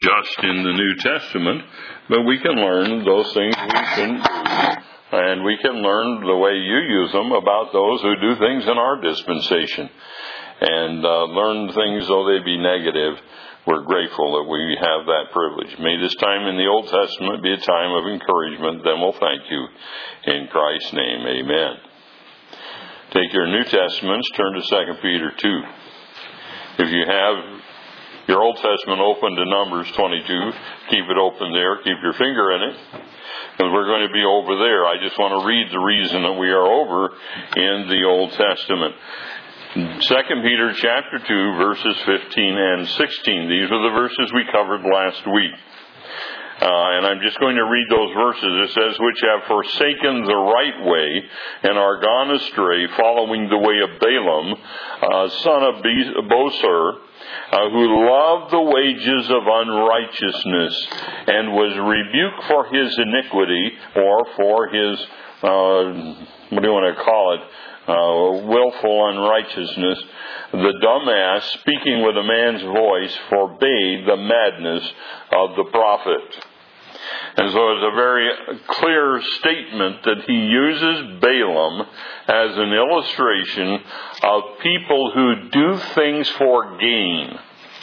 just in the New Testament, but we can learn those things we shouldn't do, and we can learn the way you use them about those who do things in our dispensation, and learn things though they be negative. We're grateful that we have that privilege. May this time in the Old Testament be a time of encouragement. Then we'll thank you. In Christ's name, amen. Take your New Testaments, turn to 2 Peter 2. If you have your Old Testament open to Numbers 22, keep it open there. Keep your finger in it, because we're going to be over there. I just want to read the reason that we are over in the Old Testament. 2 Peter chapter 2, verses 15 and 16. These are the verses we covered last week. And I'm just going to read those verses. It says, which have forsaken the right way and are gone astray, following the way of Balaam, son of Bosor, who loved the wages of unrighteousness, and was rebuked for his iniquity, or for his, willful unrighteousness. The dumbass, speaking with a man's voice, forbade the madness of the prophet. And so it's a very clear statement that he uses Balaam as an illustration of people who do things for gain.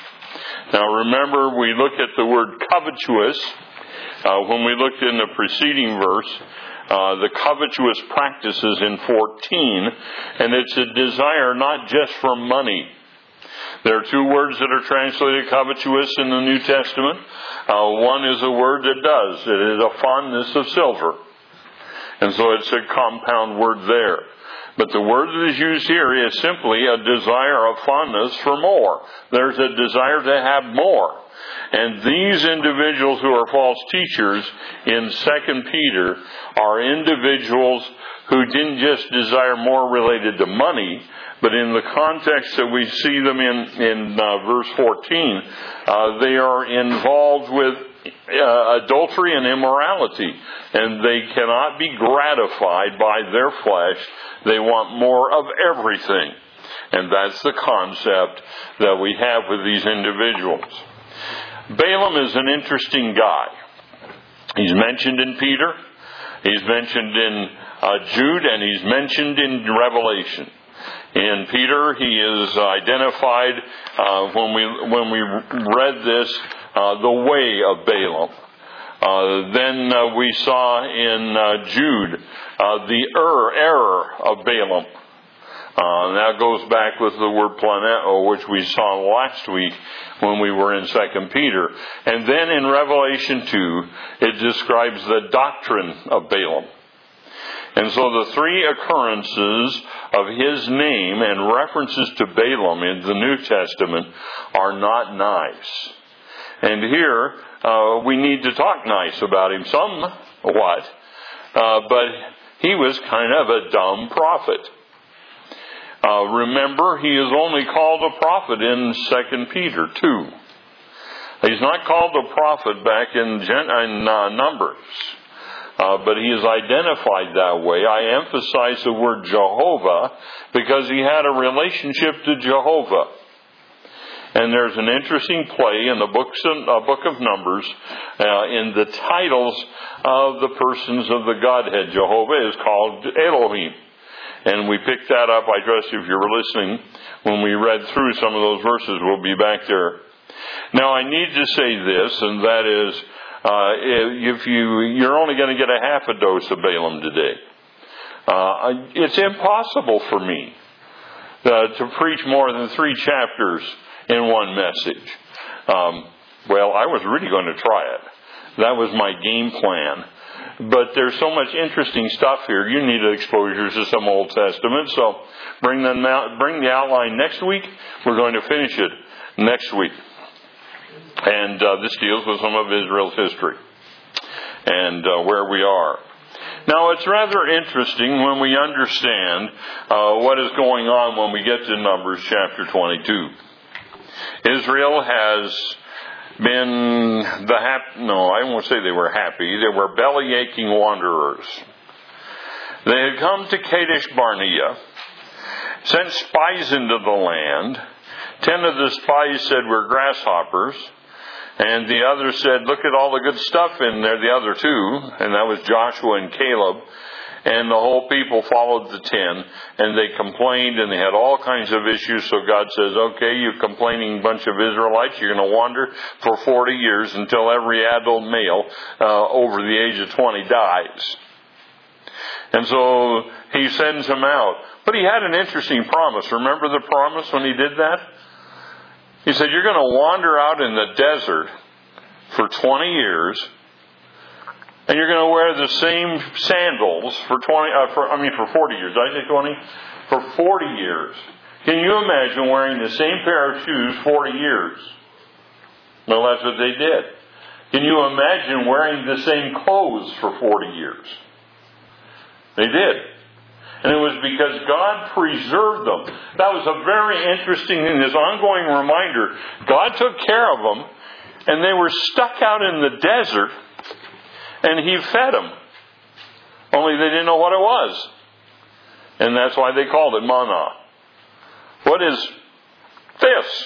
Now remember, we look at the word covetous when we looked in the preceding verse, the covetous practices in 14, and it's a desire not just for money. There are two words that are translated covetous in the New Testament. One is a word that does. It is a fondness of silver. And so it's a compound word there. But the word that is used here is simply a desire of fondness for more. There's a desire to have more. And these individuals who are false teachers in 2 Peter are individuals who didn't just desire more related to money, but in the context that we see them in verse 14, they are involved with adultery and immorality, and they cannot be gratified by their flesh. They want more of everything. And that's the concept that we have with these individuals. Balaam is an interesting guy. He's mentioned in Peter, he's mentioned in Jude, and he's mentioned in Revelation. In Peter, he is identified when we read this, the way of Balaam. Then we saw in Jude the error of Balaam. That goes back with the word planeo, which we saw last week when we were in 2 Peter. And then in Revelation 2, it describes the doctrine of Balaam. And so the three occurrences of his name and references to Balaam in the New Testament are not nice. And here we need to talk nice about him somewhat. But he was kind of a dumb prophet. Remember, he is only called a prophet in 2 Peter 2. He's not called a prophet back in Numbers. But he is identified that way. I emphasize the word Jehovah because he had a relationship to Jehovah. And there's an interesting play in the book of Numbers in the titles of the persons of the Godhead. Jehovah is called Elohim. And we picked that up. I trust if you were listening when we read through some of those verses, we'll be back there. Now I need to say this, and that is, if you're only going to get a half a dose of Balaam today. It's impossible for me to preach more than 3 chapters in one message. Well, I was really going to try it. That was my game plan. But there's so much interesting stuff here. You need exposures to some Old Testament, so bring the outline next week. We're going to finish it next week. And this deals with some of Israel's history and where we are. Now, it's rather interesting when we understand what is going on when we get to Numbers chapter 22. Israel has been I won't say they were happy. They were belly-aching wanderers. They had come to Kadesh Barnea, sent spies into the land. 10 of the spies said, "We're grasshoppers." And the other said, look at all the good stuff in there, the other two, and that was Joshua and Caleb. And the whole people followed the 10, and they complained, and they had all kinds of issues. So God says, okay, you complaining bunch of Israelites, you're going to wander for 40 years until every adult male over the age of 20 dies. And so he sends them out. But he had an interesting promise. Remember the promise when he did that? He said, you're going to wander out in the desert for 20 years, and you're going to wear the same sandals for 40 years. Did I say 20? For 40 years. Can you imagine wearing the same pair of shoes 40 years? Well, that's what they did. Can you imagine wearing the same clothes for 40 years? They did. And it was because God preserved them. That was a very interesting thing, this ongoing reminder. God took care of them, and they were stuck out in the desert, and He fed them. Only they didn't know what it was. And that's why they called it manna. What is this?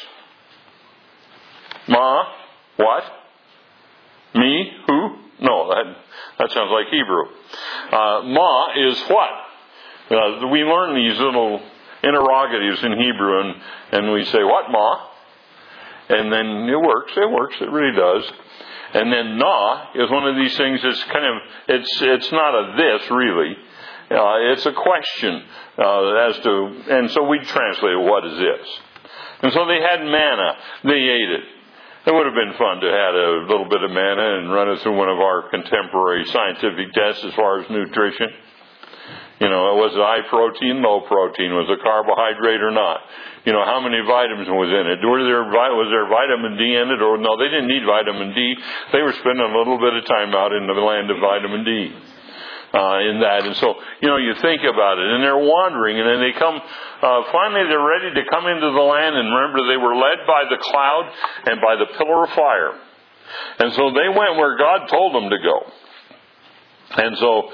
Ma? What? Me? Who? No, that sounds like Hebrew. Ma is what? We learn these little interrogatives in Hebrew, and we say, what, Ma? And then it works, it really does. And then na is one of these things that's kind of, it's not a this really. It's a question as to, and so we translate what is this. And so they had manna. They ate it. It would have been fun to have a little bit of manna and run it through one of our contemporary scientific tests as far as nutrition. You know, was it high protein, low protein? Was it carbohydrate or not? You know, how many vitamins was in it? Was there vitamin D in it? Or no, they didn't need vitamin D. They were spending a little bit of time out in the land of vitamin D. In that. And so, you know, you think about it, and they're wandering, and then they come, finally they're ready to come into the land, and remember they were led by the cloud and by the pillar of fire. And so they went where God told them to go. And so,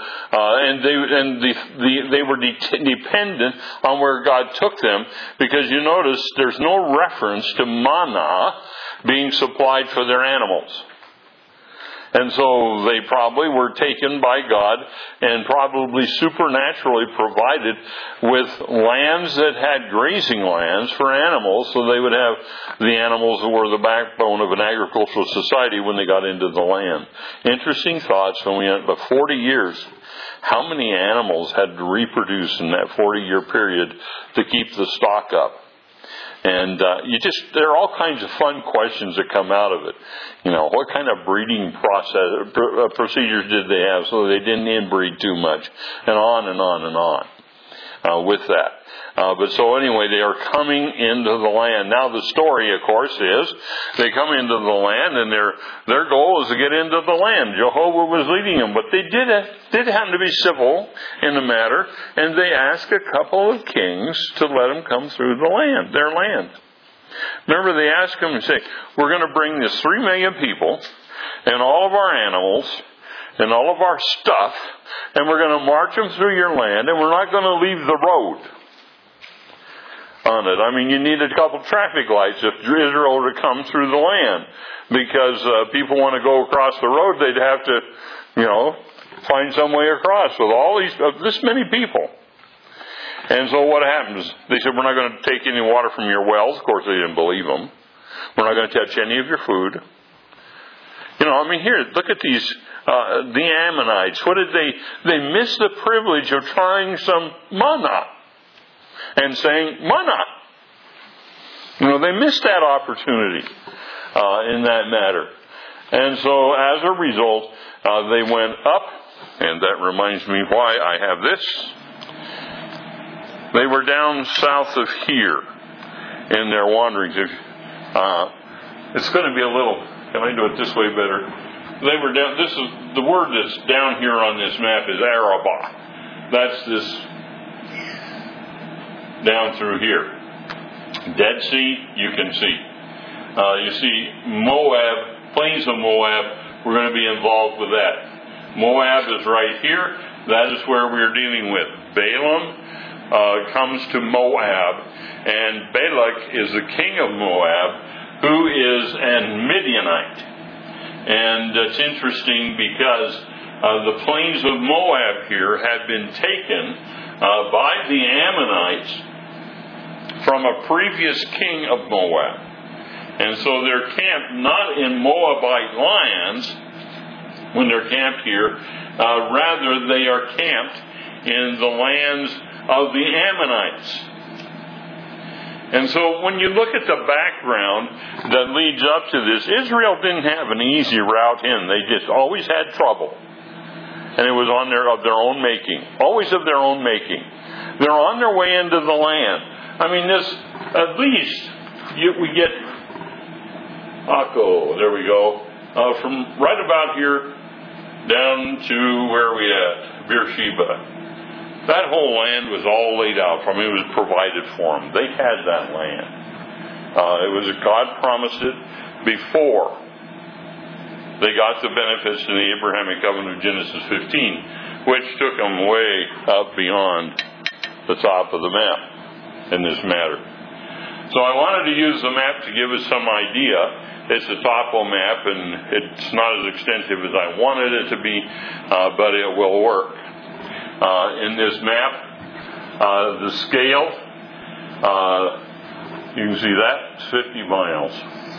they were dependent on where God took them, because you notice there's no reference to manna being supplied for their animals. And so they probably were taken by God and probably supernaturally provided with lands that had grazing lands for animals, so they would have the animals that were the backbone of an agricultural society when they got into the land. Interesting thoughts when we went about 40 years. How many animals had to reproduce in that 40-year period to keep the stock up? And there are all kinds of fun questions that come out of it. You know, what kind of breeding procedures did they have so they didn't inbreed too much, and on and on and on with that. But so anyway, they are coming into the land. Now the story, of course, is they come into the land, and their goal is to get into the land. Jehovah was leading them, but they did happen to be civil in the matter, and they asked a couple of kings to let them come through their land. Remember, they asked them and say, we're going to bring this 3 million people and all of our animals and all of our stuff, and we're going to march them through your land, and we're not going to leave the road on it. I mean, you need a couple traffic lights if Israel were to come through the land, because people want to go across the road, they'd have to, find some way across with all this many people. And so what happens? They said, we're not going to take any water from your wells. Of course, they didn't believe them. We're not going to touch any of your food. Here, look at these, the Ammonites. What did they miss the privilege of trying some manna and saying, manna. They missed that opportunity in that matter. And so as a result, they went up, and that reminds me why I have this. They were down south of here in their wanderings. It's going to be a little, can I do it this way better? They were down, this is, the word that's down here on this map is Arabah. That's this, down through here. Dead Sea, you can see. You see Moab, plains of Moab, we're going to be involved with that. Moab is right here. That is where we're dealing with. Balaam comes to Moab, and Balak is the king of Moab, who is an Midianite. And it's interesting because the plains of Moab here had been taken by the Ammonites from a previous king of Moab. And so they're camped not in Moabite lands when they're camped here. Rather, they are camped in the lands of the Ammonites. And so when you look at the background that leads up to this, Israel didn't have an easy route in. They just always had trouble. And it was of their own making. Always of their own making. They're on their way into the land. I mean, at least we get Akko, there we go, from right about here down to where we at, Beersheba. That whole land was all laid out for them. It was provided for them. They had that land. God promised it before they got the benefits of the Abrahamic covenant of Genesis 15, which took them way up beyond the top of the map in this matter. So I wanted to use the map to give us some idea. It's a topo map, and it's not as extensive as I wanted it to be, but it will work. In this map, the scale, you can see that, it's 50 miles.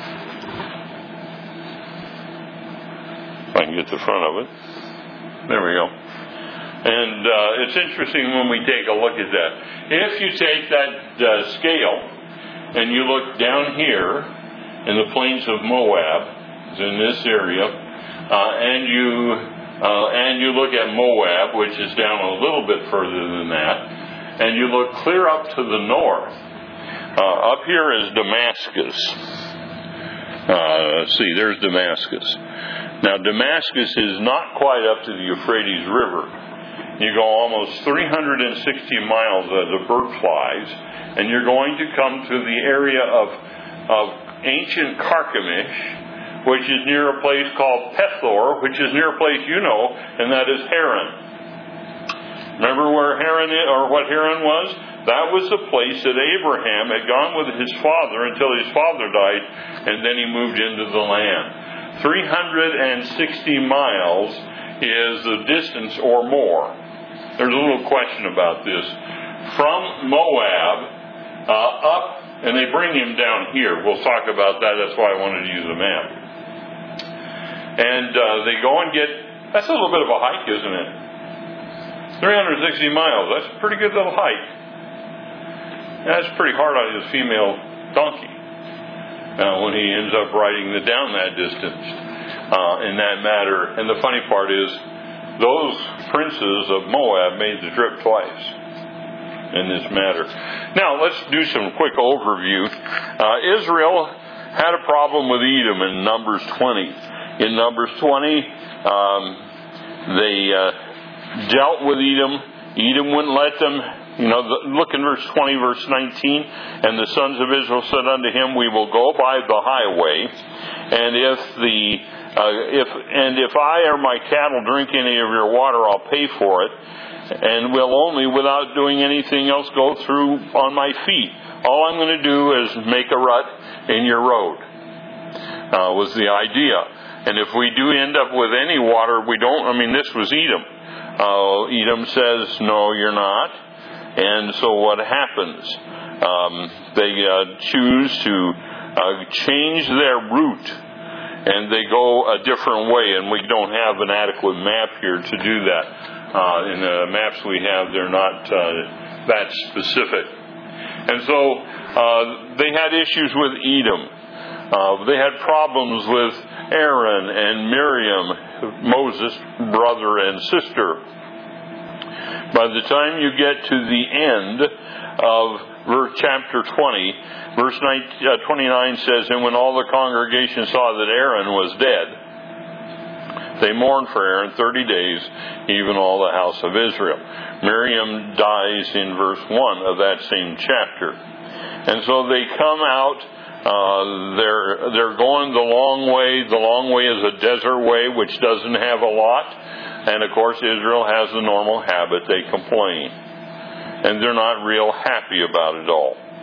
If I can get the front of it. There we go. And it's interesting when we take a look at that. If you take that scale and you look down here in the plains of Moab, it's in this area, and you look at Moab, which is down a little bit further than that, and you look clear up to the north. Up here is Damascus. Let's see, there's Damascus. Now, Damascus is not quite up to the Euphrates River. You go almost 360 miles as a bird flies, and you're going to come to the area of ancient Carchemish, which is near a place called Pethor, which is near a place you know, and that is Haran. Remember where Haran is, or what Haran was? That was the place that Abraham had gone with his father until his father died, and then he moved into the land. 360 miles is the distance or more. There's a little question about this. From Moab up, and they bring him down here. We'll talk about that. That's why I wanted to use a map. And they go and get, that's a little bit of a hike, isn't it? 360 miles. That's a pretty good little hike. That's pretty hard on his female donkey when he ends up riding down that distance in that matter. And the funny part is, those princes of Moab made the trip twice in this matter. Now, let's do some quick overview. Israel had a problem with Edom in Numbers 20. In Numbers 20, they dealt with Edom. Edom wouldn't let them. Look in verse 20, verse 19. And the sons of Israel said unto him, we will go by the highway, and if I or my cattle drink any of your water, I'll pay for it, and will only, without doing anything else, go through on my feet. All I'm going to do is make a rut in your road, was the idea. And if we do end up with any water, this was Edom. Edom says, no, you're not. And so what happens? They choose to change their route, and they go a different way, and we don't have an adequate map here to do that. In the maps we have, they're not that specific. And so they had issues with Edom. They had problems with Aaron and Miriam, Moses' brother and sister. By the time you get to the end of chapter 20, verse 29 says, and when all the congregation saw that Aaron was dead, they mourned for Aaron 30 days, even all the house of Israel. Miriam dies in verse 1 of that same chapter. And so they come out, they're going the long way. The long way is a desert way, which doesn't have a lot. And of course, Israel has the normal habit. They complain. And they're not real happy about it all.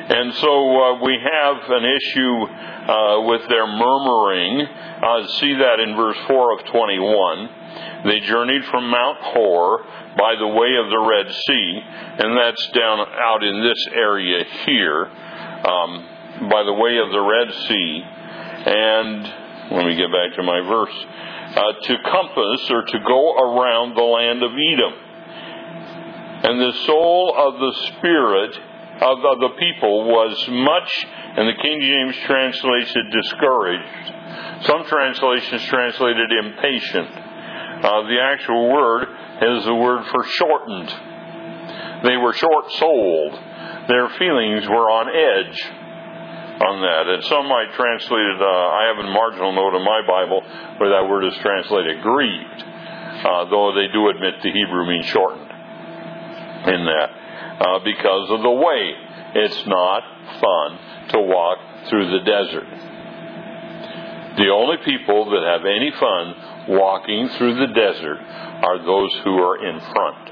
And so we have an issue with their murmuring. See that in verse 4 of 21. They journeyed from Mount Hor by the way of the Red Sea, and that's down out in this area here, by the way of the Red Sea. And let me get back to my verse. To compass, or to go around the land of Edom. And the soul of the spirit of the people was much, and the King James translates it discouraged. Some translations translated impatient. The actual word is the word for shortened. They were short-souled. Their feelings were on edge on that. And some might translate it, I have a marginal note in my Bible where that word is translated grieved, though they do admit the Hebrew means shortened in that, because of the way. It's not fun to walk through the desert. The only people that have any fun walking through the desert are those who are in front.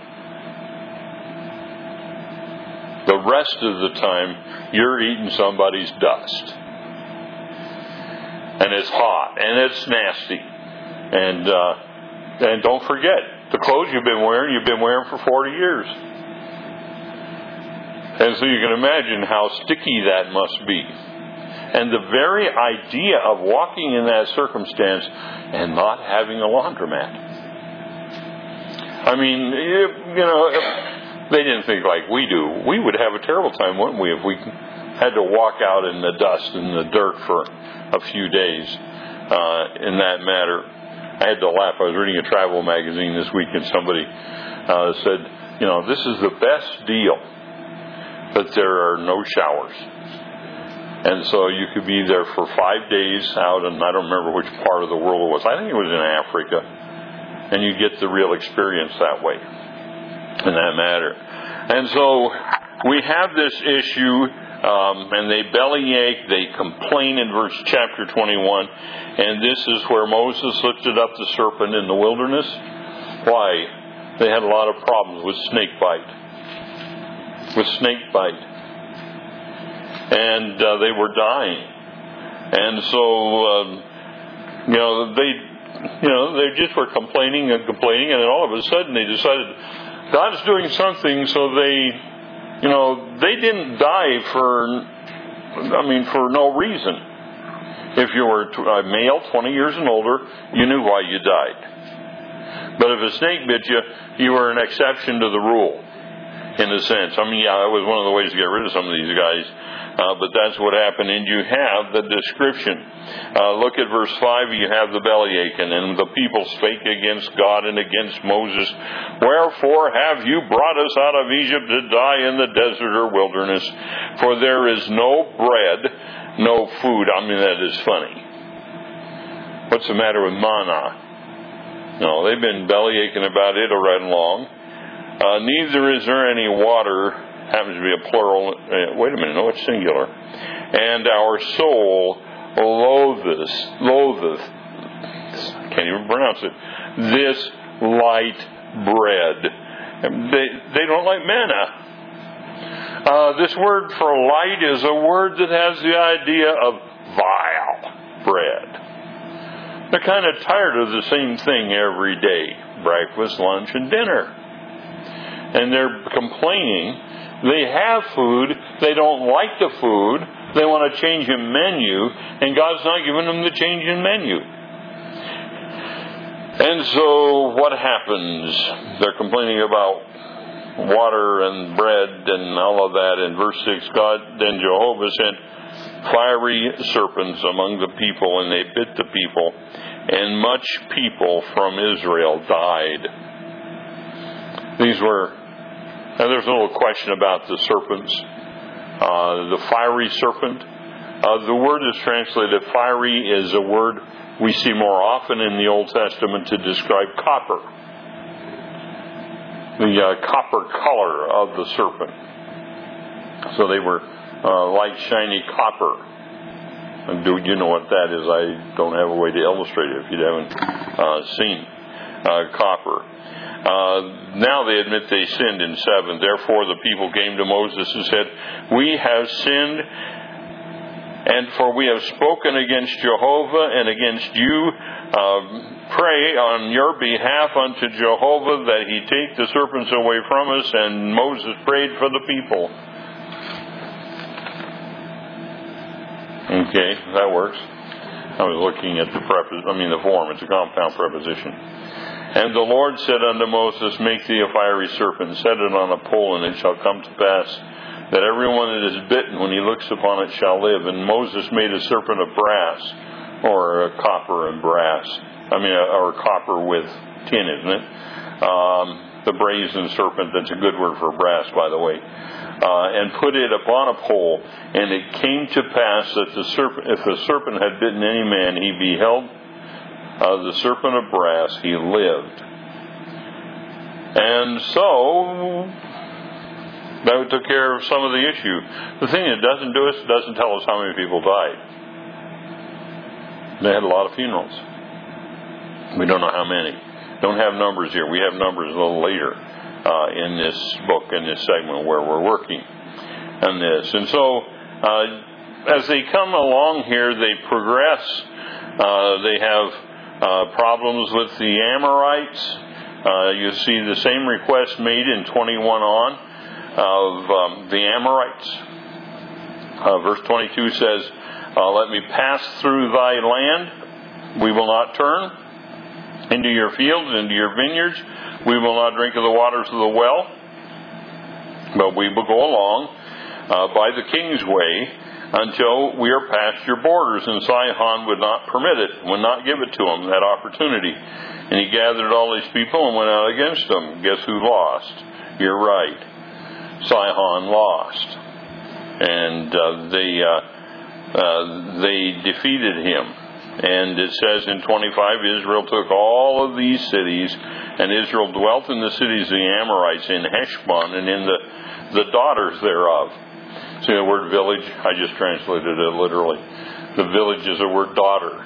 The rest of the time, you're eating somebody's dust. And it's hot, and it's nasty. And don't forget, the clothes you've been wearing for 40 years. And so you can imagine how sticky that must be. And the very idea of walking in that circumstance and not having a laundromat. I mean, they didn't think like we do. We would have a terrible time, wouldn't we, if we had to walk out in the dust and the dirt for a few days in that matter. I had to laugh. I was reading a travel magazine this week, and somebody said, this is the best deal, but there are no showers. And so you could be there for 5 days out, and I don't remember which part of the world it was. I think it was in Africa. And you get the real experience that way, in that matter. And so we have this issue, and they bellyache, they complain in chapter 21. And this is where Moses lifted up the serpent in the wilderness. Why? They had a lot of problems with snake bite. And they were dying. And so, they just were complaining, and then all of a sudden they decided God's doing something, so they didn't die for no reason. If you were a male, 20 years and older, you knew why you died. But if a snake bit you, you were an exception to the rule, in a sense. That was one of the ways to get rid of some of these guys. But that's what happened. And you have the description. Look at verse 5. You have the bellyache. And the people spake against God and against Moses. Wherefore have you brought us out of Egypt to die in the desert or wilderness? For there is no bread, no food. That is funny. What's the matter with manna? No, they've been bellyaching about it right along. Neither is there any water. Happens to be a plural. Wait a minute, no, it's singular. And our soul loatheth, can't even pronounce it, this light bread. They don't like manna. This word for light is a word that has the idea of vile bread. They're kind of tired of the same thing every day. Breakfast, lunch, and dinner. And they're complaining. They have food. They don't like the food. They want to change a menu. And God's not giving them the change in menu. And so what happens? They're complaining about water and bread and all of that. In verse 6, then Jehovah sent fiery serpents among the people, and they bit the people. And much people from Israel died. There's a little question about the serpents. The fiery serpent. The word that's translated fiery is a word we see more often in the Old Testament to describe copper. The copper color of the serpent. So they were like shiny copper. And do you know what that is? I don't have a way to illustrate it if you haven't seen copper. Now they admit they sinned in 7. Therefore the people came to Moses and said, "We have sinned, and for we have spoken against Jehovah and against you. Pray on your behalf unto Jehovah that he take the serpents away from us." And Moses prayed for the people. Okay, that works. I was looking at the form. It's a compound preposition. "And the Lord said unto Moses, Make thee a fiery serpent, set it on a pole, and it shall come to pass that everyone that is bitten, when he looks upon it, shall live. And Moses made a serpent of brass," or a copper and brass. Or copper with tin, isn't it? The brazen serpent, that's a good word for brass, by the way. "And put it upon a pole. And it came to pass that if the serpent had bitten any man, he beheld the serpent of brass, he lived." And so that took care of some of the issue. The thing it doesn't do is it doesn't tell us how many people died. They had a lot of funerals. We don't know how many. Don't have numbers here. We have numbers a little later in this book, in this segment where we're working on this. And so as they come along here, they progress. They have problems with the Amorites. You see the same request made in 21 on of the Amorites. Verse 22 says, "Let me pass through thy land. We will not turn into your fields, into your vineyards. We will not drink of the waters of the well. But we will go along by the king's way until we are past your borders." And Sihon would not permit it, would not give it to him, that opportunity. And he gathered all these people and went out against them. Guess who lost? You're right. Sihon lost. And they defeated him. And it says in 25, Israel took all of these cities, and Israel dwelt in the cities of the Amorites, in Heshbon, and in the daughters thereof. See the word village? I just translated it literally. The village is the word daughter.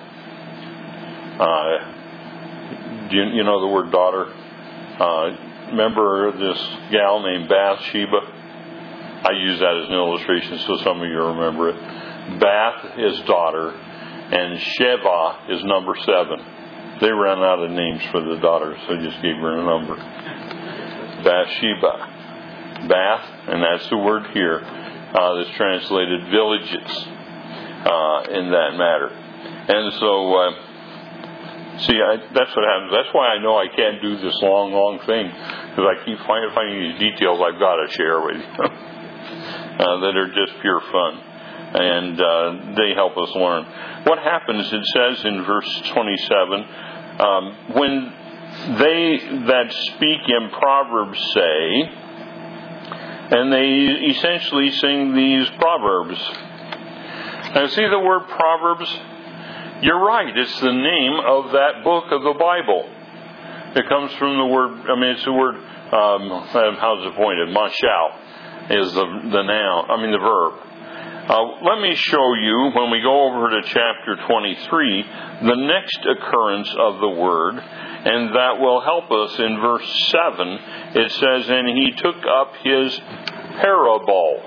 Do you know the word daughter? Remember this gal named Bathsheba? I use that as an illustration so some of you remember it. Bath is daughter, and Sheva is number 7. They ran out of names for the daughters, so just gave her a number. Bathsheba. Bath, and that's the word here, that's translated villages in that matter. And so, that's what happens. That's why I know I can't do this long thing, because I keep finding these details I've got to share with you that are just pure fun. And they help us learn. What happens, it says in verse 27, when they that speak in Proverbs say, and they essentially sing these Proverbs. Now see the word Proverbs? You're right, it's the name of that book of the Bible. It comes from the word, it's the word, how's it pointed? Mashal is the noun, the verb. Let me show you, when we go over to chapter 23, the next occurrence of the word, and that will help us in verse 7. It says, "And he took up his parable."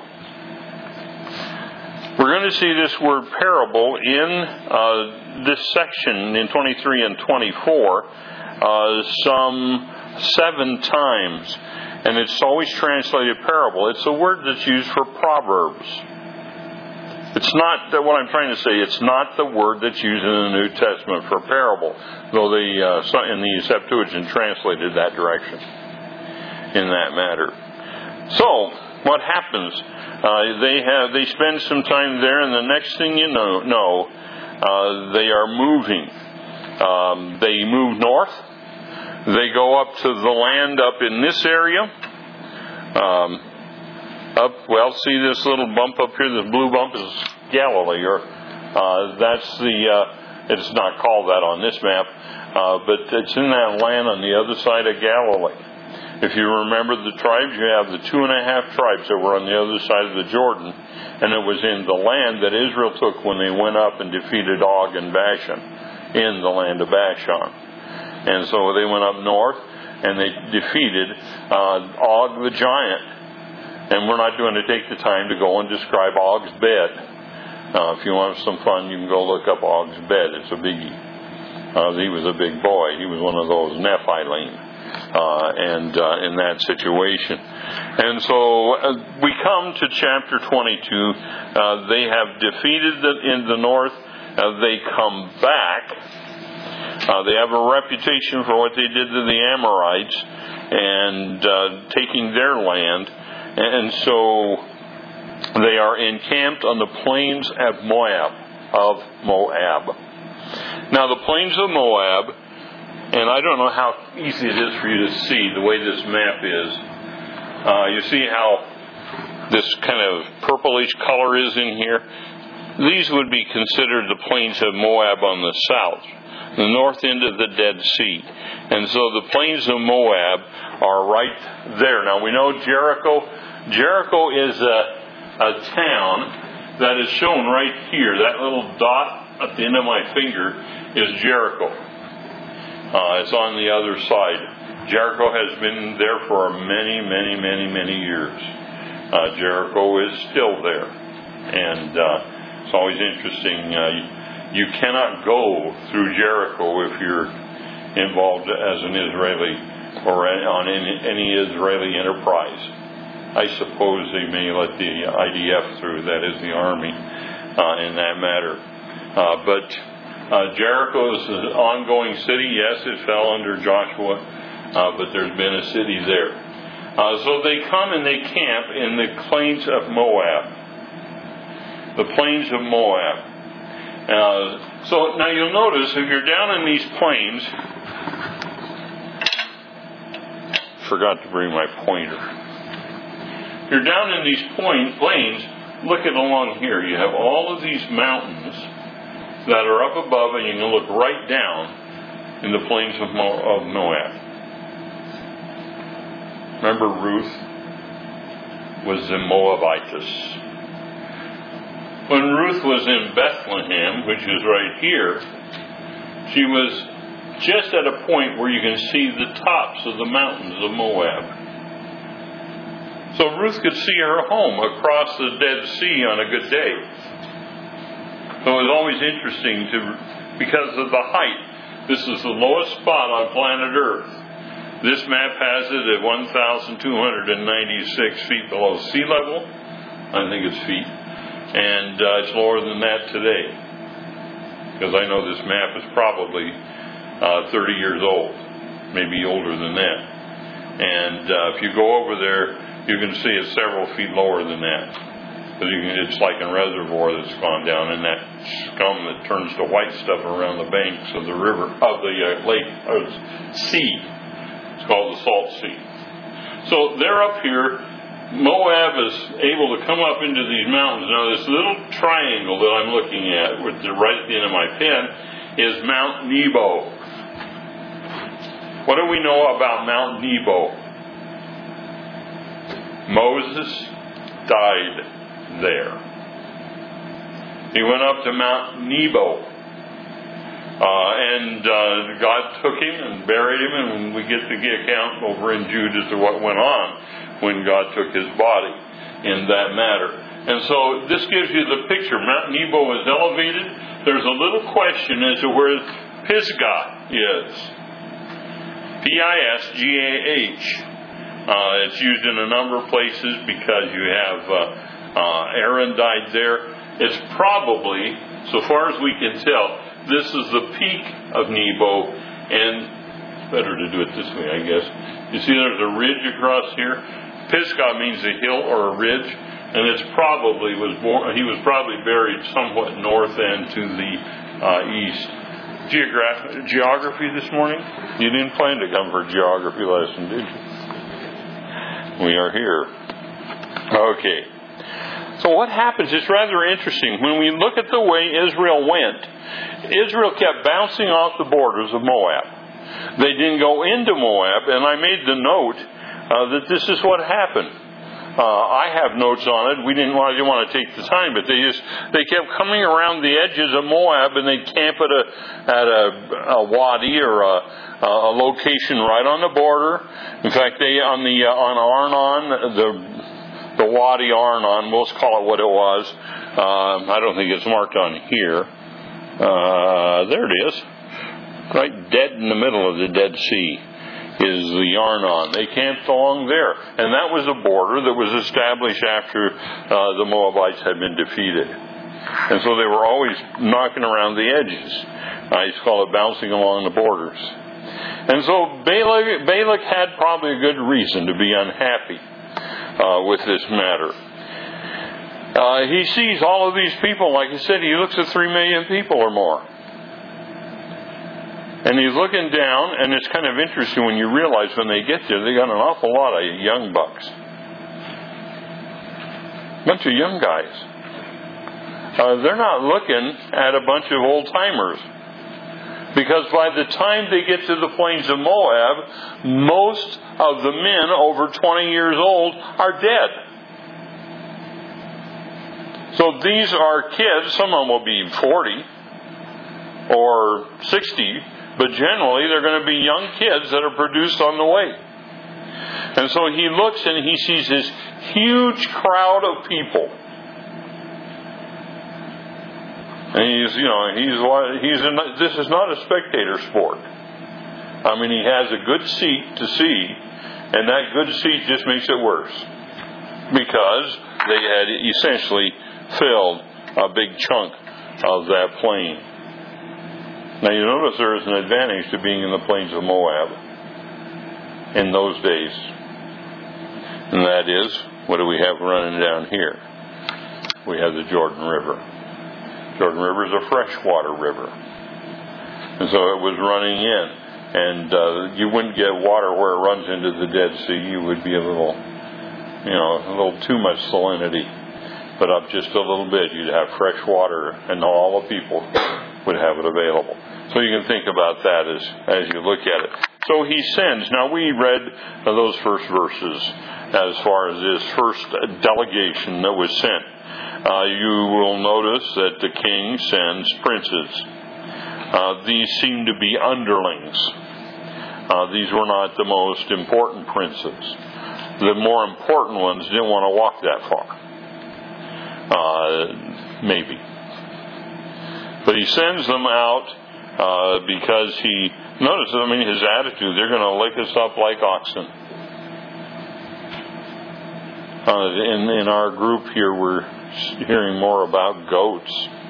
We're going to see this word parable in this section in 23 and 24 some 7 times. And it's always translated parable. It's a word that's used for Proverbs. It's not that what I'm trying to say. It's not the word that's used in the New Testament for parable, though in the Septuagint translated that direction in that matter. So what happens? They spend some time there, and the next thing you know, they are moving. They move north. They go up to the land up in this area. See this little bump up here, this blue bump is Galilee, or it's not called that on this map, but it's in that land on the other side of Galilee. If you remember the tribes, you have the 2.5 tribes that were on the other side of the Jordan, and it was in the land that Israel took when they went up and defeated Og and Bashan in the land of Bashan. And so they went up north, and they defeated Og the giant. And we're not going to take the time to go and describe Og's bed. If you want some fun, you can go look up Og's bed. It's a biggie. He was a big boy. He was one of those Nephilim. In that situation. And so we come to chapter 22. They have defeated in the north. They come back. They have a reputation for what they did to the Amorites and taking their land. And so they are encamped on the plains of Moab. Now the plains of Moab, and I don't know how easy it is for you to see the way this map is. You see how this kind of purplish color is in here? These would be considered the plains of Moab on the south, the north end of the Dead Sea. And so the plains of Moab are right there. Now we know Jericho. Jericho is a town that is shown right here. That little dot at the end of my finger is Jericho. It's on the other side. Jericho has been there for many, many, many, many years. Jericho is still there. And it's always interesting. You cannot go through Jericho if you're involved as an Israeli or on any Israeli enterprise. I suppose they may let the IDF through, that is the army, in that matter. But Jericho is an ongoing city. Yes, it fell under Joshua, but there's been a city there. So they come and they camp in the plains of Moab. The plains of Moab. So now you'll notice if you're down in these plains, forgot to bring my pointer. If you're down in these plains, look at along here. You have all of these mountains that are up above, and you can look right down in the plains of Moab. Remember, Ruth was a Moabitess. When Ruth was in Bethlehem, which is right here, she was just at a point where you can see the tops of the mountains of Moab. So Ruth could see her home across the Dead Sea on a good day. So it was always interesting because of the height. This is the lowest spot on planet Earth. This map has it at 1,296 feet below sea level. I think it's feet. And it's lower than that today. Because I know this map is probably 30 years old. Maybe older than that. And if you go over there, you can see it's several feet lower than that. But it's like a reservoir that's gone down, and that scum that turns to white stuff around the banks of the river, of the lake, or sea. It's called the Salt Sea. So they're up here. Moab is able to come up into these mountains. Now this little triangle that I'm looking at, with the right at the end of my pen, is Mount Nebo. What do we know about Mount Nebo? Moses died there. He went up to Mount Nebo, and God took him and buried him, and we get the account over in Jude as to what went on when God took his body in that matter. And so this gives you the picture. Mount Nebo is elevated. There's a little question as to where Pisgah is. P-I-S-G-A-H. It's used in a number of places because you have Aaron died there. It's probably, so far as we can tell, this is the peak of Nebo, and it's better to do it this way, I guess. You see there's a ridge across here. Pisgah means a hill or a ridge, and he was probably buried somewhat north and to the east. Geography this morning? You didn't plan to come for a geography lesson, did you? We are here. Okay. So what happens is rather interesting. When we look at the way Israel went, Israel kept bouncing off the borders of Moab. They didn't go into Moab, and I made the note that this is what happened. I have notes on it. I didn't want to take the time, but they kept coming around the edges of Moab, and they'd camp at a wadi or a location right on the border. In fact, on Arnon, the Wadi Arnon, we'll call it what it was. I don't think it's marked on here. There it is, right dead in the middle of the Dead Sea. Is the Arnon. They camped along there. And that was a border that was established after the Moabites had been defeated. And so they were always knocking around the edges. I used to call it bouncing along the borders. And so Balak had probably a good reason to be unhappy with this matter. He sees all of these people, like I said, he looks at 3 million people or more. And he's looking down, and it's kind of interesting when you realize when they get there, they got an awful lot of young bucks. Bunch of young guys. They're not looking at a bunch of old-timers. Because by the time they get to the plains of Moab, most of the men over 20 years old are dead. So these are kids, some of them will be 40 or 60, but generally, they're going to be young kids that are produced on the way. And so he looks and he sees this huge crowd of people. And this is not a spectator sport. I mean, he has a good seat to see, and that good seat just makes it worse. Because they had essentially filled a big chunk of that plain. Now you notice there is an advantage to being in the plains of Moab in those days. And that is, what do we have running down here? We have the Jordan River. Jordan River is a freshwater river. And so it was running in. And you wouldn't get water where it runs into the Dead Sea. You would be a little too much salinity. But up just a little bit, you'd have fresh water, and all the people would have it available. So you can think about that as you look at it. So he sends. Now we read those first verses as far as his first delegation that was sent. You will notice that the king sends princes. These seem to be underlings. These were not the most important princes. The more important ones didn't want to walk that far. Maybe. But he sends them out because he notices, his attitude, they're going to lick us up like oxen. In our group here, we're hearing more about goats.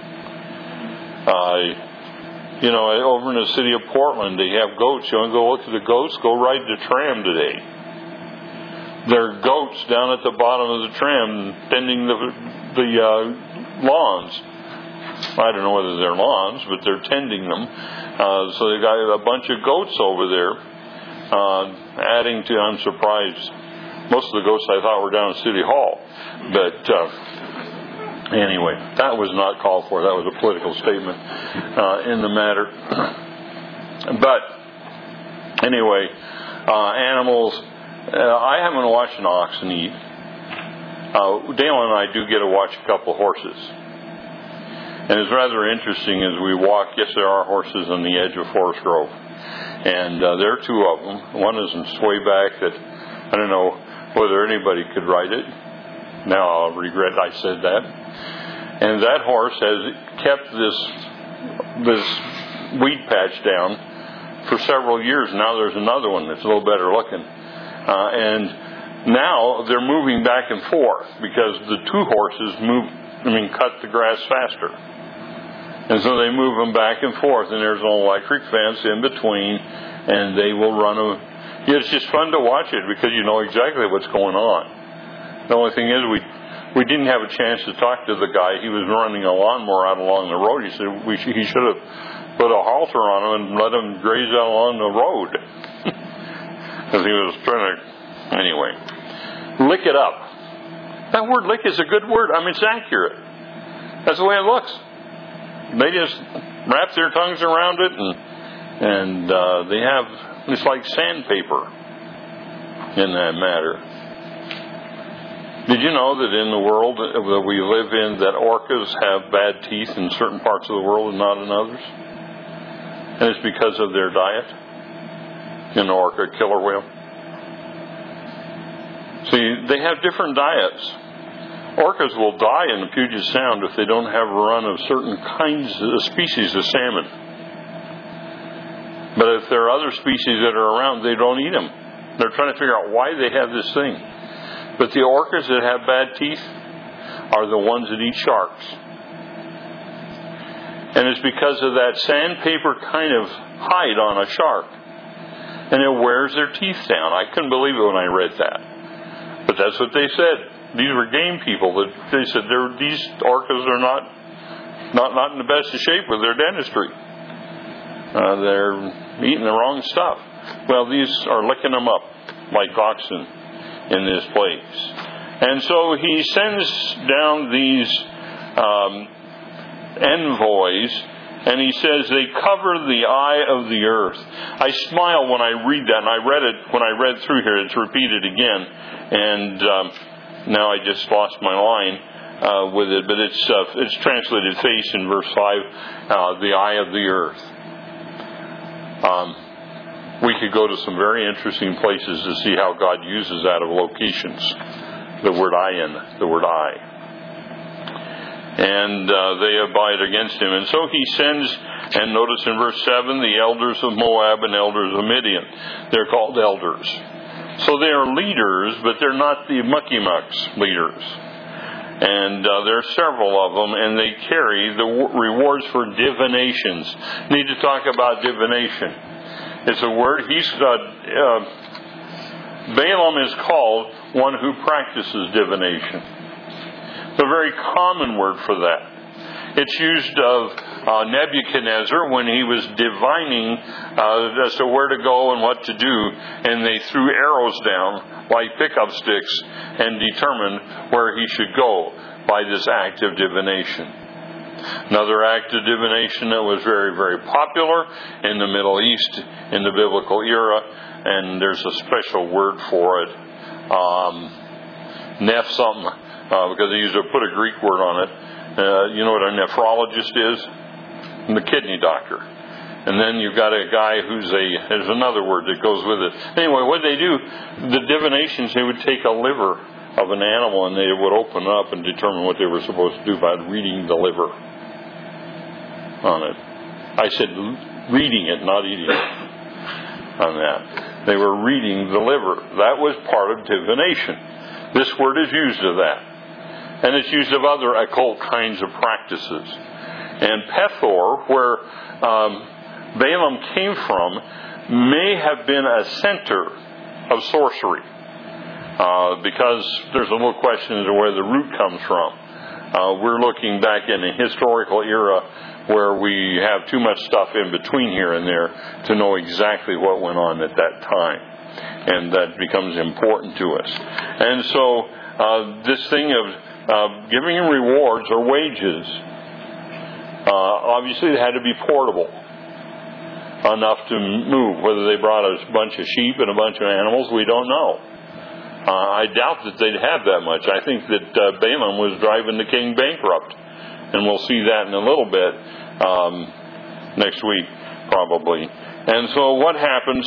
Over in the city of Portland, they have goats. You want to go look at the goats? Go ride the tram today. There are goats down at the bottom of the tram tending the lawns. I don't know whether they're lawns, but they're tending them. So they got a bunch of goats over there. Adding to, I'm surprised, most of the goats I thought were down at City Hall. But anyway, that was not called for. That was a political statement in the matter. But anyway, animals. I haven't watched an oxen eat. Dale and I do get to watch a couple of horses. And it's rather interesting as we walk. Yes, there are horses on the edge of Forest Grove. And there are two of them. One is in Swayback that I don't know whether anybody could ride it. Now I'll regret I said that. And that horse has kept this weed patch down for several years. Now there's another one that's a little better looking. And now they're moving back and forth because the two horses cut the grass faster. And so they move them back and forth, and there's an electric fence in between, and they will run them. It's just fun to watch it because you know exactly what's going on. The only thing is we didn't have a chance to talk to the guy. He was running a lawnmower out along the road. He said he should have put a halter on him and let him graze out along the road. Because he was trying to, anyway, lick it up. That word lick is a good word. It's accurate. That's the way it looks. They just wrap their tongues around it and they have, it's like sandpaper in that matter. Did you know that in the world that we live in, that orcas have bad teeth in certain parts of the world and not in others? And it's because of their diet? An orca killer whale. See, they have different diets. Orcas will die in the Puget Sound if they don't have a run of certain kinds of species of salmon. But if there are other species that are around, they don't eat them. They're trying to figure out why they have this thing. But the orcas that have bad teeth are the ones that eat sharks. And it's because of that sandpaper kind of hide on a shark. And it wears their teeth down. I couldn't believe it when I read that. But that's what they said. These were game people. They said these orcas are not in the best of shape with their dentistry. They're eating the wrong stuff. Well, these are licking them up like oxen in this place. And so he sends down these envoys, and he says they cover the eye of the earth. I smile when I read that, and I read it when I read through here. It's repeated again, and now I just lost my line with it, but it's translated face in verse 5, the eye of the earth. We could go to some very interesting places to see how God uses that of locations. The word I. And they abide against him. And so he sends, and notice in verse 7, the elders of Moab and elders of Midian. They're called elders. So they are leaders, but they're not the mucky-mucks leaders. And there are several of them, and they carry the rewards for divinations. Need to talk about divination. It's a word. Balaam is called one who practices divination. It's a very common word for that. It's used of Nebuchadnezzar when he was divining as to where to go and what to do, and they threw arrows down like pickup sticks and determined where he should go by this act of divination. Another act of divination that was very, very popular in the Middle East in the biblical era, and there's a special word for it, neph something, because they used to put a Greek word on it. You know what a nephrologist is? The kidney doctor. And then you've got a guy there's another word that goes with it. Anyway, what they do, the divinations, they would take a liver of an animal and they would open up and determine what they were supposed to do by reading the liver on it. I said reading it, not eating it on that. They were reading the liver. That was part of divination. This word is used of that. And it's used of other occult kinds of practices. And Pethor, where Balaam came from, may have been a center of sorcery. Because there's a little question as to where the root comes from. We're looking back in a historical era where we have too much stuff in between here and there to know exactly what went on at that time. And that becomes important to us. And so this thing of giving them rewards or wages, obviously it had to be portable enough to move. Whether they brought a bunch of sheep and a bunch of animals, we don't know. I doubt that they'd have that much. I think that Balaam was driving the king bankrupt. And we'll see that in a little bit next week, probably. And so what happens,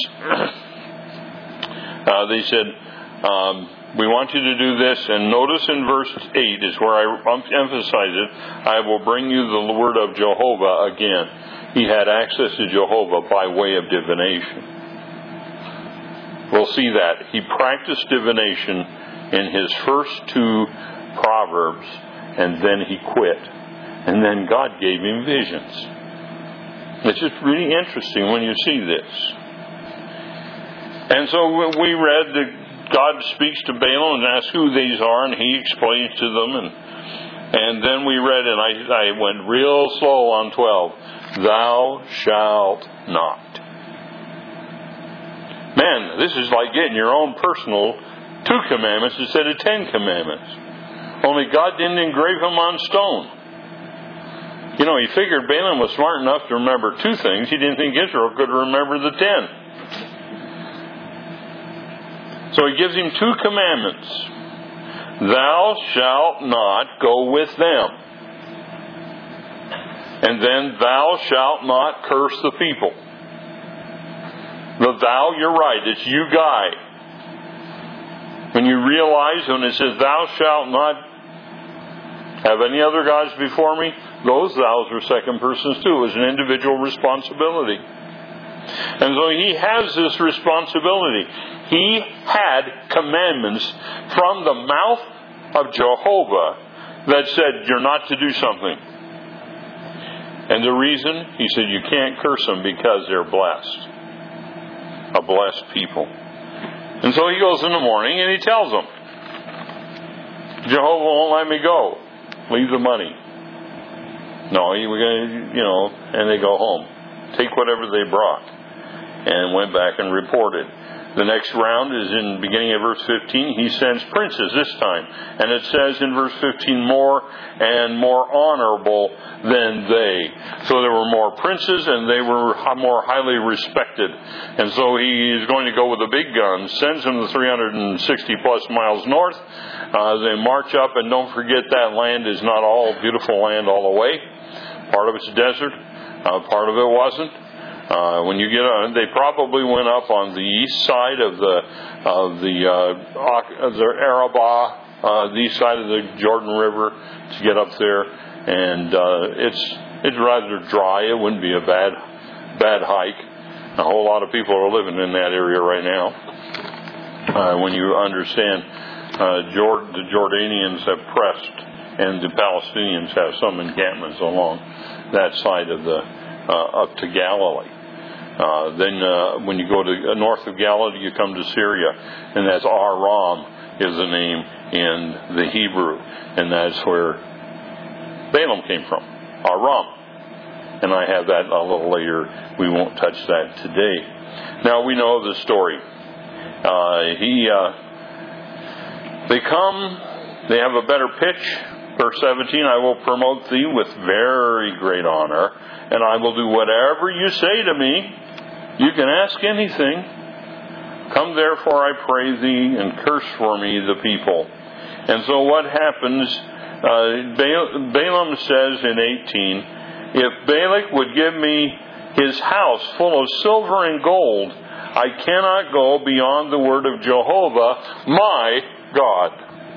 they said, we want you to do this, and notice in verse 8 is where I emphasize it, I will bring you the word of Jehovah again. He had access to Jehovah by way of divination. We'll see that. He practiced divination in his first 2 Proverbs, and then he quit. And then God gave him visions. It's just really interesting when you see this. And so we read that God speaks to Balaam and asks who these are, and he explains to them. And then we read, and I went real slow on 12, thou shalt not. Man, this is like getting your own personal 2 commandments instead of 10 commandments. Only God didn't engrave them on stone. You know, he figured Balaam was smart enough to remember 2 things. He didn't think Israel could remember the 10. So he gives him 2 commandments. thou shalt not go with them. And then, thou shalt not curse the people. The thou, you're right, it's you guy. When you realize when it says, thou shalt not have any other gods before me, those thous are second persons too. It was an individual responsibility. And so he has this responsibility. He had commandments from the mouth of Jehovah that said, you're not to do something. And the reason, he said, you can't curse them because they're blessed. A blessed people. And so he goes in the morning and he tells them, Jehovah won't let me go. Leave the money. No, we're going to, and they go home. Take whatever they brought. And went back and reported. The next round is in beginning of verse 15. He sends princes this time. And it says in verse 15, more and more honorable than they. So there were more princes and they were more highly respected. And so he is going to go with the big guns, sends them the 360 plus miles north. They march up, and don't forget that land is not all beautiful land all the way. Part of it's desert. Part of it wasn't. When you get on, they probably went up on the east side of the Arabah, the east side of the Jordan River to get up there, and it's rather dry. It wouldn't be a bad hike. A whole lot of people are living in that area right now. When you understand, the Jordanians have pressed, and the Palestinians have some encampments along that side of the up to Galilee. Then when you go to north of Galilee, you come to Syria, and that's Aram is the name in the Hebrew, and that's where Balaam came from, Aram. And I have that a little later. We won't touch that today. Now we know the story. They come, they have a better pitch. Verse 17, I will promote thee with very great honor, and I will do whatever you say to me. You can ask anything. Come therefore, I pray thee, and curse for me the people. And so what happens, Balaam says in 18, if Balak would give me his house full of silver and gold, I cannot go beyond the word of Jehovah, my God.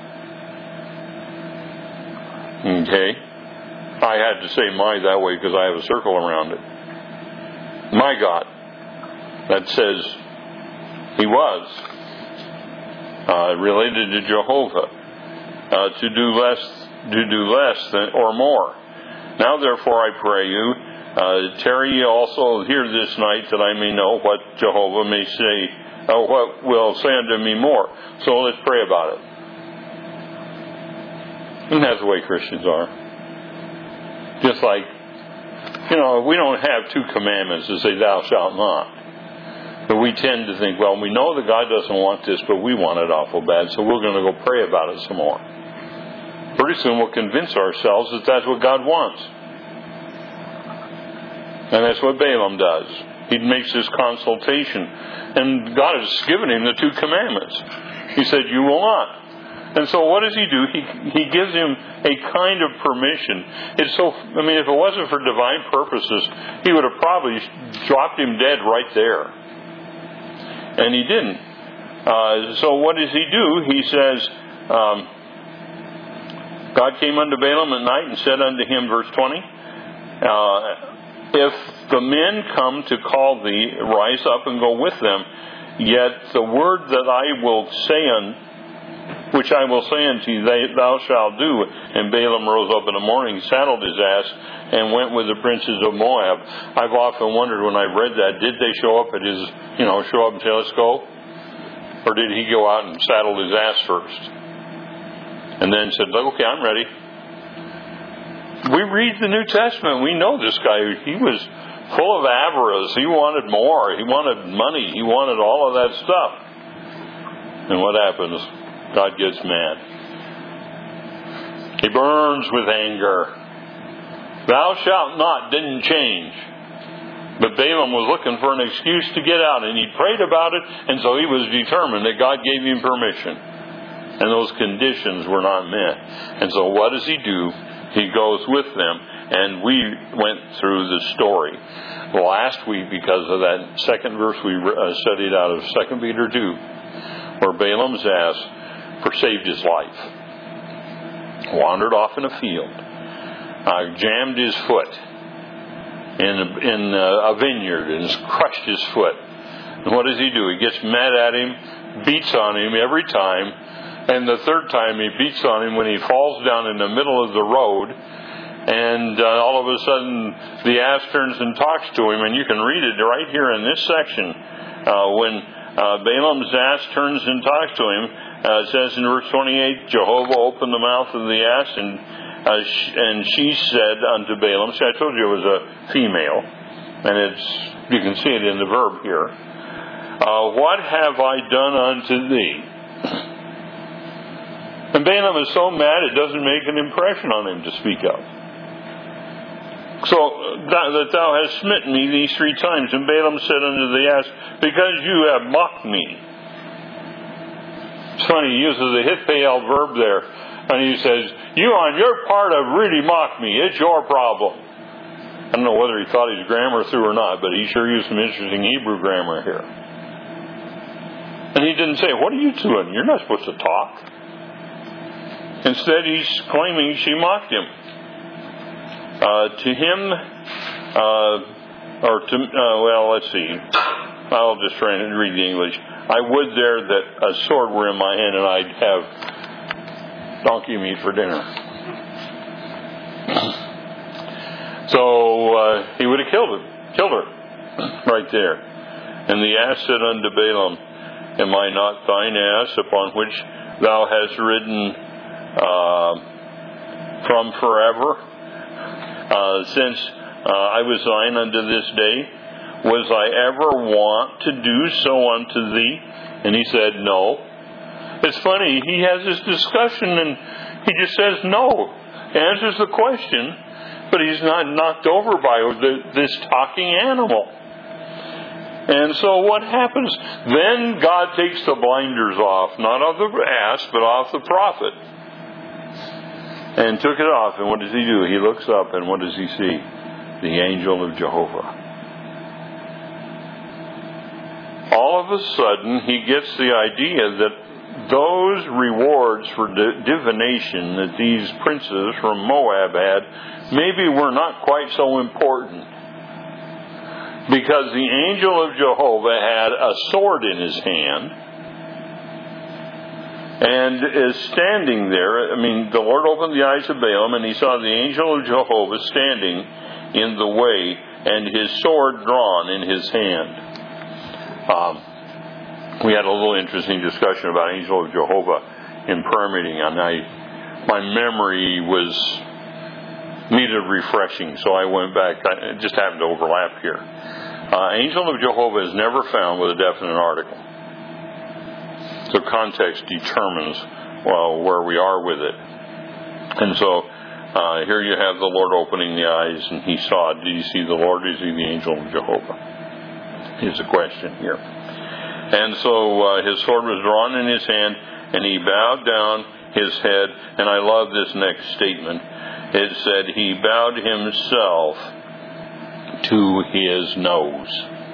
Okay? I had to say my that way because I have a circle around it. My God. That says he was related to Jehovah to do less than or more. Now therefore I pray you, tarry ye also here this night, that I may know what Jehovah may say, what will say unto me more. So let's pray about it. And that's the way Christians are. Just like, we don't have two commandments that say thou shalt not. But we tend to think, well, we know that God doesn't want this, but we want it awful bad, so we're going to go pray about it some more. Pretty soon we'll convince ourselves that that's what God wants. And that's what Balaam does. He makes this consultation. And God has given him the two commandments. He said, you will not. And so what does he do? He gives him a kind of permission. If it wasn't for divine purposes, he would have probably dropped him dead right there. And he didn't. So what does he do? He says, God came unto Balaam at night and said unto him, verse 20, if the men come to call thee, rise up and go with them. Yet the word that I will say which I will say unto you, thou shalt do. And Balaam rose up in the morning, saddled his ass, and went with the princes of Moab. I've often wondered when I read that, did they show up at his, show up and say, let's go? Or did he go out and saddle his ass first? And then said, okay, I'm ready. We read the New Testament. We know this guy. He was full of avarice. He wanted more. He wanted money. He wanted all of that stuff. And what happens? God gets mad. He burns with anger. Thou shalt not didn't change. But Balaam was looking for an excuse to get out, and he prayed about it, and so he was determined that God gave him permission. And those conditions were not met. And so what does he do? He goes with them. And we went through the story last week because of that second verse we studied out of 2 Peter 2, where Balaam's ass saved his life. Wandered off in a field. Jammed his foot in a vineyard and crushed his foot. And what does he do? He gets mad at him, beats on him every time, and the third time he beats on him when he falls down in the middle of the road, and all of a sudden the ass turns and talks to him, and you can read it right here in this section. When Balaam's ass turns and talks to him, it says in verse 28, Jehovah opened the mouth of the ass, and she said unto Balaam, see, I told you it was a female, and you can see it in the verb here. What have I done unto thee? And Balaam is so mad it doesn't make an impression on him to speak of. So that thou hast smitten me these 3 times. And Balaam said unto the ass, because you have mocked me. It's funny, he uses the hitpael verb there. And he says, you on your part have really mocked me. It's your problem. I don't know whether he thought his grammar through or not, but he sure used some interesting Hebrew grammar here. And he didn't say, what are you doing? You're not supposed to talk. Instead, he's claiming she mocked him. Let's see. I'll just try and read the English. I would there that a sword were in my hand and I'd have donkey meat for dinner. So he would have killed her right there. And the ass said unto Balaam, am I not thine ass upon which thou hast ridden from forever? Since I was thine unto this day, was I ever wont to do so unto thee? And he said, no. It's funny, he has this discussion and he just says no. Answers the question, but he's not knocked over by this talking animal. And so what happens? Then God takes the blinders off, not of the ass, but off the prophet. And took it off, and what does he do? He looks up, and what does he see? The angel of Jehovah. All of a sudden, he gets the idea that those rewards for divination that these princes from Moab had maybe were not quite so important. Because the angel of Jehovah had a sword in his hand and is standing there. I mean, the Lord opened the eyes of Balaam and he saw the angel of Jehovah standing in the way and his sword drawn in his hand. We had a little interesting discussion about angel of Jehovah in prayer meeting, and my memory needed refreshing, so I went back. It just happened to overlap here. Angel of Jehovah is never found with a definite article. So context determines, where we are with it. And so here you have the Lord opening the eyes, and he saw. Did he see the Lord? Did he see the angel of Jehovah? Is the question here. And so his sword was drawn in his hand, and he bowed down his head. And I love this next statement. It said he bowed himself to his nose.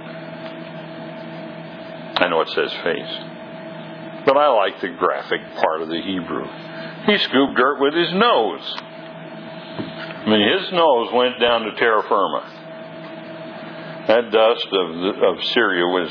I know it says face, but I like the graphic part of the Hebrew. He scooped dirt with his nose. I mean, his nose went down to terra firma. That dust of Syria was,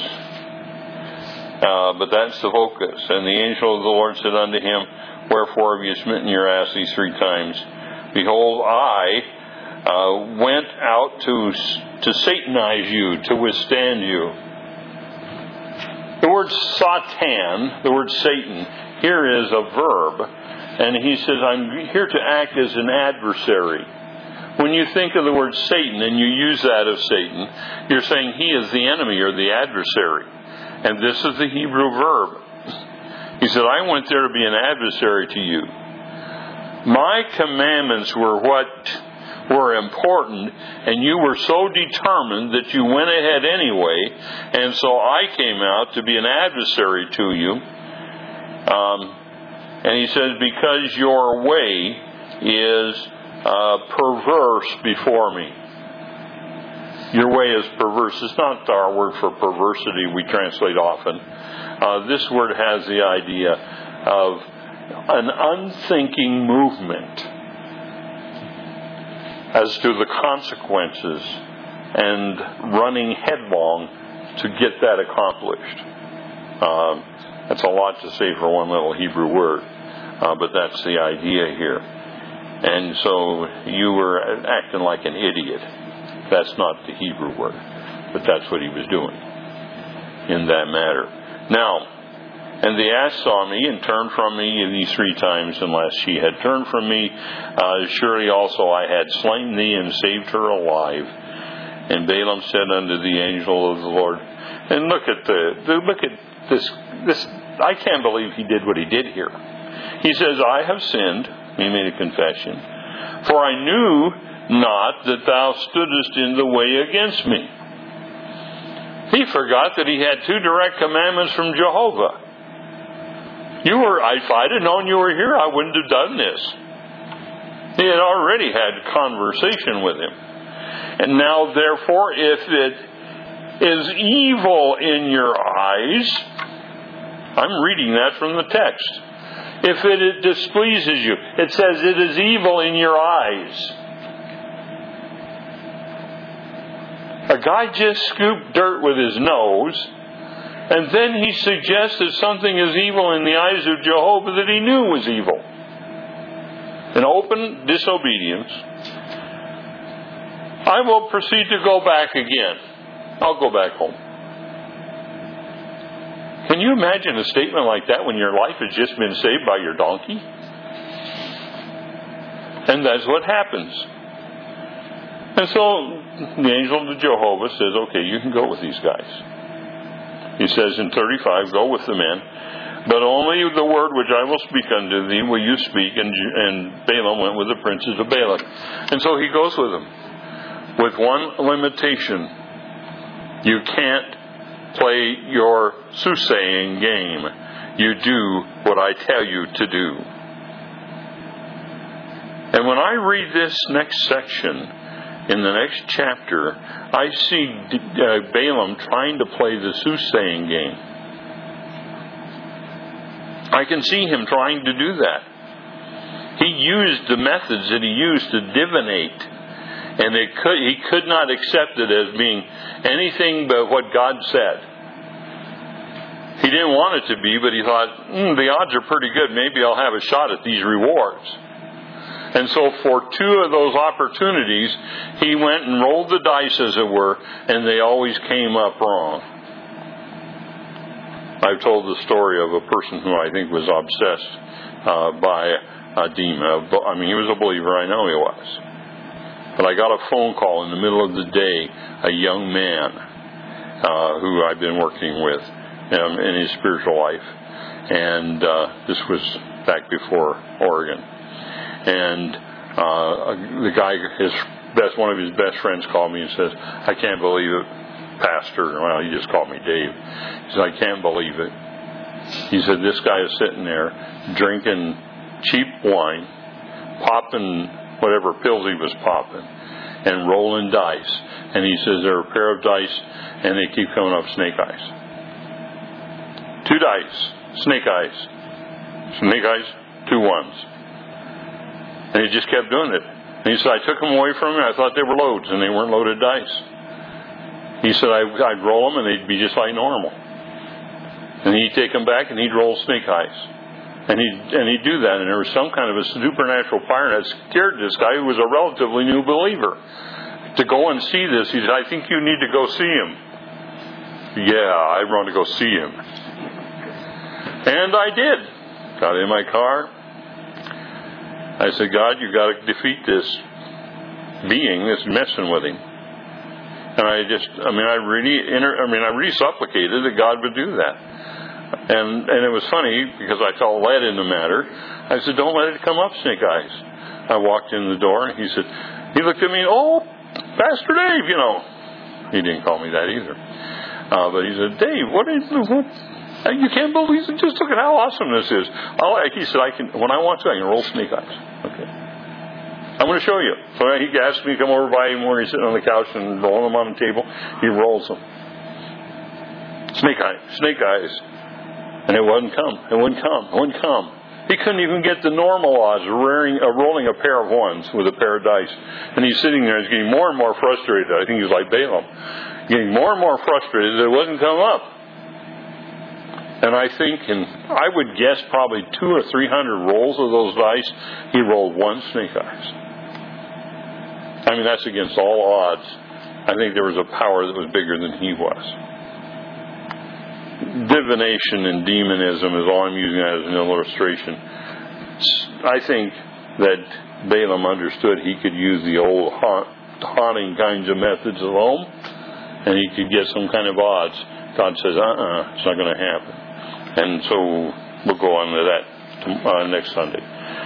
but that's the focus. And the angel of the Lord said unto him, wherefore have you smitten your ass these 3 times? Behold, I went out to Satanize you, to withstand you. The word Satan, the word Satan, here is a verb. And he says, I'm here to act as an adversary. When you think of the word Satan and you use that of Satan, you're saying he is the enemy or the adversary. And this is the Hebrew verb. He said, I went there to be an adversary to you. My commandments were what were important, and you were so determined that you went ahead anyway, and so I came out to be an adversary to you. And he says, because your way is perverse before me. Your way is perverse. It's not our word for perversity we translate often. This word has the idea of an unthinking movement as to the consequences and running headlong to get that accomplished. That's a lot to say for one little Hebrew word, but that's the idea here. And so you were acting like an idiot. That's not the Hebrew word, but that's what he was doing in that matter. Now, and the ass saw me and turned from me these 3 times, unless she had turned from me. Surely also I had slain thee and saved her alive. And Balaam said unto the angel of the Lord, and look at this. I can't believe he did what he did here. He says, I have sinned. He made a confession. For I knew not that thou stoodest in the way against me. He forgot that he had 2 direct commandments from Jehovah. If I'd have known you were here, I wouldn't have done this. He had already had conversation with him. And now, therefore, if it is evil in your eyes, I'm reading that from the text. If it displeases you, it says it is evil in your eyes. A guy just scooped dirt with his nose, and then he suggests that something is evil in the eyes of Jehovah that he knew was evil. An open disobedience. I will proceed to go back again. I'll go back home. Can you imagine a statement like that when your life has just been saved by your donkey? And that's what happens. And so the angel of Jehovah says, okay, you can go with these guys. He says in 35, go with the men, but only the word which I will speak unto thee will you speak. And Balaam went with the princes of Balak. And so he goes with them. With one limitation. You can't play your soothsaying game. You do what I tell you to do. And when I read this next section, in the next chapter, I see Balaam trying to play the soothsaying game. I can see him trying to do that. He used the methods that he used to divinate, and he could not accept it as being anything but what God said. He didn't want it to be, but he thought, the odds are pretty good. Maybe I'll have a shot at these rewards. And so for 2 of those opportunities, he went and rolled the dice, as it were, and they always came up wrong. I've told the story of a person who I think was obsessed by a demon. He was a believer, I know he was. But I got a phone call in the middle of the day, a young man who I've been working with in his spiritual life. And this was back before Oregon. And the guy, one of his best friends called me and says, I can't believe it, Pastor. Well, he just called me Dave. He said, I can't believe it. He said, this guy is sitting there drinking cheap wine, popping whatever pills he was popping, and rolling dice. And he says, there are a pair of dice, and they keep coming up snake eyes. 2 dice, snake eyes. Snake eyes, 2 ones. And he just kept doing it. And he said, I took them away from him. I thought they were loads, and they weren't loaded dice. He said, I'd roll them, and they'd be just like normal. And he'd take them back, and he'd roll snake eyes. And he'd do that, and there was some kind of a supernatural power that scared this guy who was a relatively new believer to go and see this. He said, I think you need to go see him. Yeah, I want to go see him. And I did. Got in my car. I said, God, you've got to defeat this being that's messing with him. And I really supplicated that God would do that. And it was funny because I felt led in the matter. I said, don't let it come up, snake eyes. I walked in the door and he looked at me, oh, Pastor Dave, He didn't call me that either. But he said, Dave, what? You can't believe it. Just look at how awesome this is. He said, when I want to, I can roll snake eyes. Okay. I'm going to show you. So he asked me to come over by him where he's sitting on the couch and rolling them on the table. He rolls them. Snake eyes. And it wouldn't come. He couldn't even get the normal odds of rolling a pair of ones with a pair of dice. And he's sitting there, he's getting more and more frustrated. I think he's like Balaam. Getting more and more frustrated that it wouldn't come up. And I think, I would guess probably 200 or 300 rolls of those dice, he rolled one snake eyes. I mean, that's against all odds. I think there was a power that was bigger than he was. Divination and demonism is all I'm using as an illustration. I think that Balaam understood he could use the old haunting kinds of methods alone, and he could get some kind of odds. God says, it's not going to happen. And so we'll go on to that next Sunday.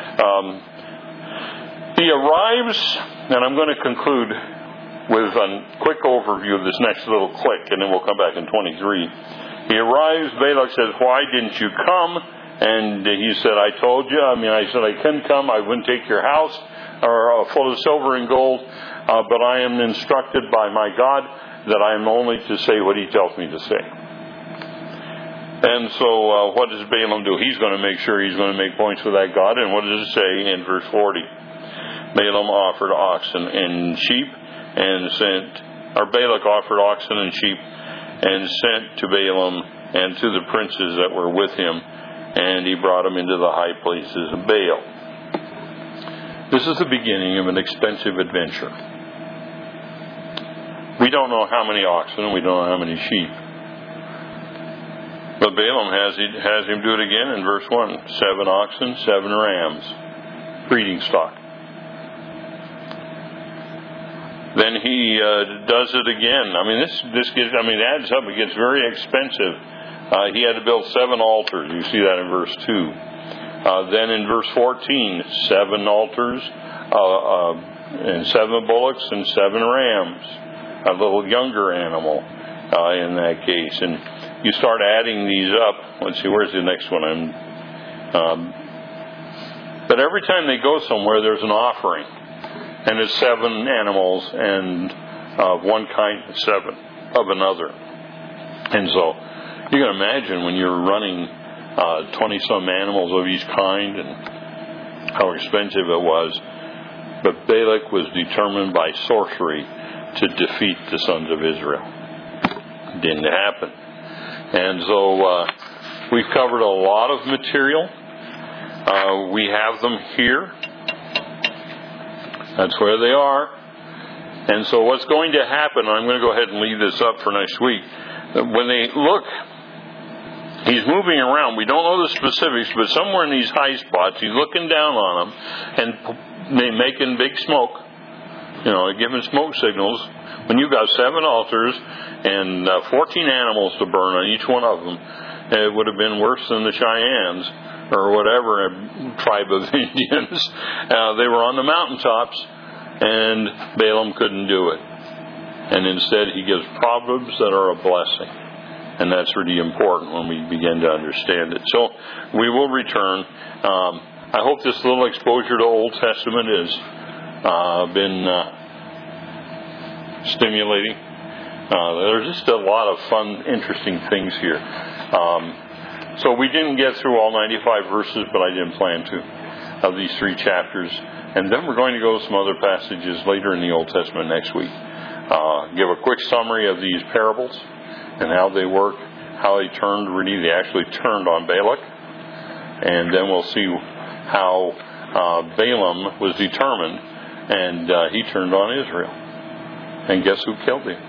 He arrives, and I'm going to conclude with a quick overview of this next little click, and then we'll come back in 23. He arrives, Balak says, why didn't you come? And he said, I told you. I said I couldn't come. I wouldn't take your house or full of silver and gold, but I am instructed by my God that I am only to say what he tells me to say. And so what does Balaam do? He's going to make sure he's going to make points with that God. And what does it say in verse 40? Balaam offered oxen and sheep Balak offered oxen and sheep and sent to Balaam and to the princes that were with him, and he brought them into the high places of Baal. This is the beginning of an expensive adventure. We don't know how many oxen and we don't know how many sheep. But Balaam has him do it again in verse 1. 7 oxen, 7 rams. Breeding stock. Then he does it again. Adds up. It gets very expensive. He had to build 7 altars. You see that in verse 2. Then in verse 14, 7 altars, and 7 bullocks and 7 rams. A little younger animal in that case. And you start adding these up. Let's see, where's the next one? But every time they go somewhere, there's an offering. And it's 7 animals and one kind, 7 of another. And so you can imagine when you're running 20-some animals of each kind and how expensive it was. But Balak was determined by sorcery to defeat the sons of Israel. Didn't happen. And so we've covered a lot of material. We have them here. That's where they are. And so what's going to happen, I'm going to go ahead and leave this up for next week. When they look, he's moving around. We don't know the specifics, but somewhere in these high spots, he's looking down on them and they're making big smoke. Giving smoke signals. When you've got 7 altars and 14 animals to burn on each one of them, it would have been worse than the Cheyennes or whatever tribe of Indians. They were on the mountaintops, and Balaam couldn't do it. And instead, he gives proverbs that are a blessing. And that's really important when we begin to understand it. So we will return. I hope this little exposure to Old Testament has been stimulating. There's just a lot of fun, interesting things here. So we didn't get through all 95 verses, but I didn't plan to, of these 3 chapters. And then we're going to go to some other passages later in the Old Testament next week. Give a quick summary of these parables and how they work, how they actually turned on Balak. And then we'll see how Balaam was determined, and he turned on Israel. And guess who killed him?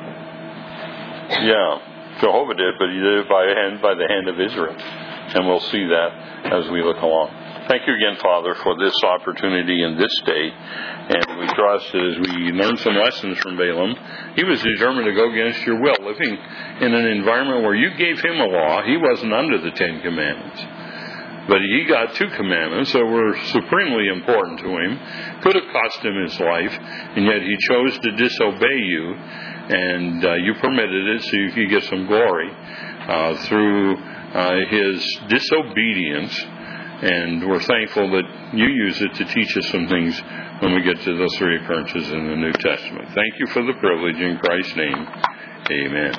Yeah, Jehovah did, but he did it by the hand of Israel. And we'll see that as we look along. Thank you again, Father, for this opportunity in this day. And we trust that as we learn some lessons from Balaam, he was determined to go against your will, living in an environment where you gave him a law. He wasn't under the 10 Commandments. But he got 2 commandments that were supremely important to him, could have cost him his life, and yet he chose to disobey you, and you permitted it so you could get some glory through his disobedience, and we're thankful that you use it to teach us some things when we get to those three occurrences in the New Testament. Thank you for the privilege in Christ's name. Amen.